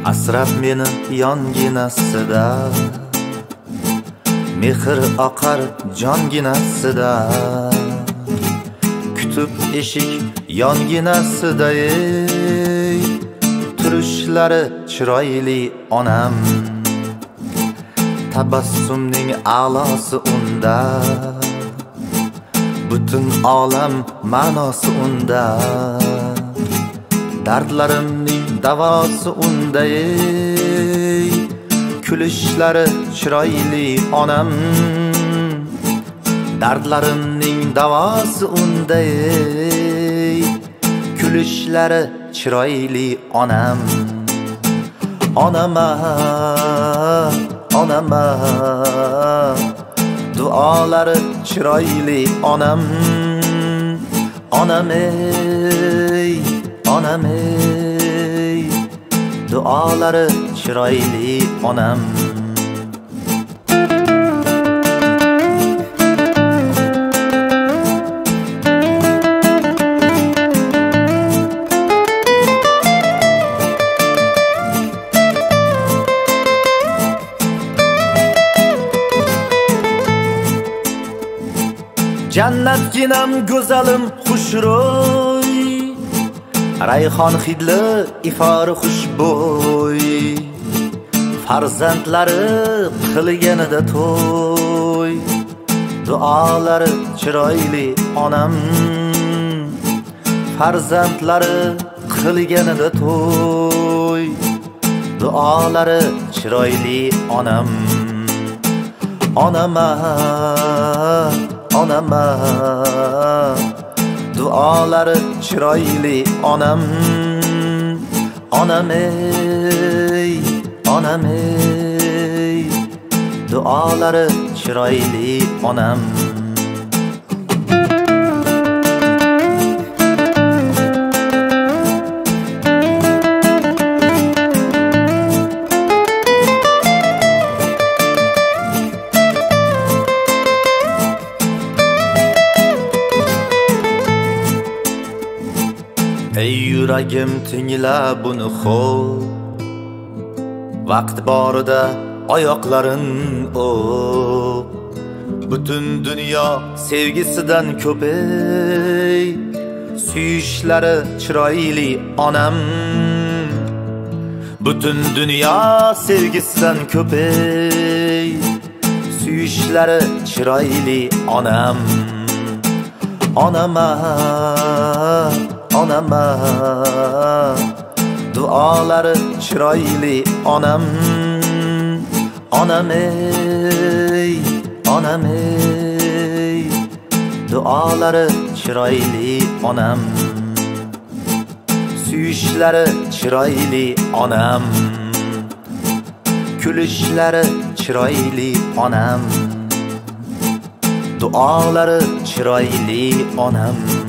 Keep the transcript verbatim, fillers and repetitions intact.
asrab meni yonginasida, mehr oqar jonginasida, kutib eshik yonginasida, ey turishlari chiroyli onam, tabassumning a'losi unda, butun olam ma'nosi unda, dardlarimning davosi unda, ey kulishlari chiroyli onam, dardlarimning davosi unda, ey kulishlari chiroyli onam. Onama, onama, duolari chiroyli onam, onam ey, onam ey, duolari chiroyli onam. Jannatginam go'zalim xushro'y, rayhon hidli ifori xushbo'y, farzandlari qilganida to'y, duolari chiroyli onam, farzandlari qilganida to'y, duolari chiroyli onam. Onama, onama, duolari chiroyli onam, onam ey, onam ey, duolari chiroyli onam. Ey yuragim tingla buni xo'p, vaqt borida oyoqlarin o'p, butun dunyo sevgisidan ko'p, ey suyishlari chiroyli onam, butun dunyo sevgisidan ko'p, ey suyishlari chiroyli onam. Onama, onama, duolari chiroyli onam, onam ey, onam ey, duolari chiroyli onam, suyishlari chiroyli onam, kulishlari chiroyli onam, duolari chiroyli onam.